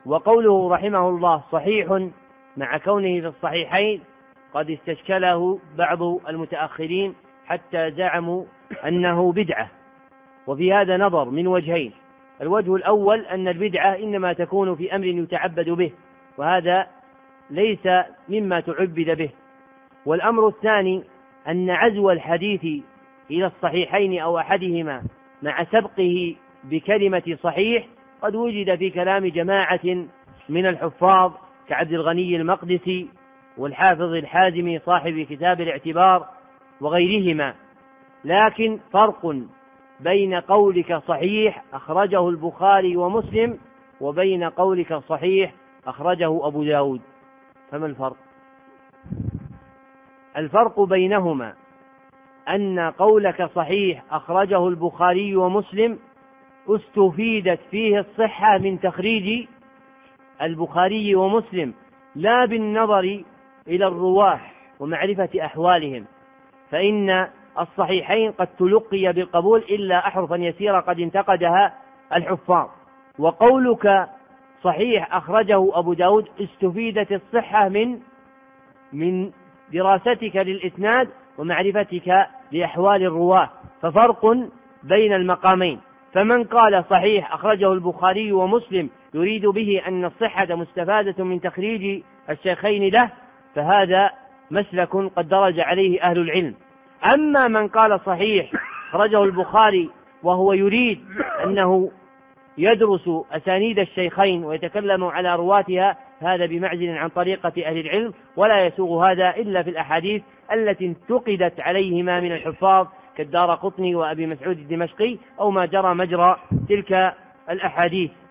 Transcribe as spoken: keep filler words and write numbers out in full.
وقوله رحمه الله صحيح مع كونه في الصحيحين قد استشكله بعض المتأخرين حتى زعموا أنه بدعة، وفي هذا نظر من وجهين. الوجه الأول أن البدعة إنما تكون في أمر يتعبد به، وهذا ليس مما تعبد به. والأمر الثاني أن عزو الحديث إلى الصحيحين أو أحدهما مع سبقه بكلمة صحيح قد وجد في كلام جماعة من الحفاظ كعبد الغني المقدسي والحافظ الحازمي صاحب كتاب الاعتبار وغيرهما، لكن فرق بين قولك صحيح أخرجه البخاري ومسلم وبين قولك صحيح أخرجه أبو داود. فما الفرق؟ الفرق بينهما أن قولك صحيح أخرجه البخاري ومسلم استفيدت فيه الصحة من تخريج البخاري ومسلم لا بالنظر إلى الرواة ومعرفة أحوالهم، فإن الصحيحين قد تلقي بالقبول إلا أحرفا يسيرة قد انتقدها الحفاظ. وقولك صحيح أخرجه أبو داود استفيدت الصحة من من دراستك للإسناد ومعرفتك لأحوال الرواة، ففرق بين المقامين. فمن قال صحيح أخرجه البخاري ومسلم يريد به أن الصحة مستفادة من تخريج الشيخين له، فهذا مسلك قد درج عليه أهل العلم. أما من قال صحيح أخرجه البخاري وهو يريد أنه يدرس أسانيد الشيخين ويتكلم على رواتها، هذا بمعزل عن طريقة أهل العلم، ولا يسوغ هذا إلا في الأحاديث التي انتقدت عليهما من الحفاظ كالدارقطني وأبي مسعود الدمشقي أو ما جرى مجرى تلك الأحاديث.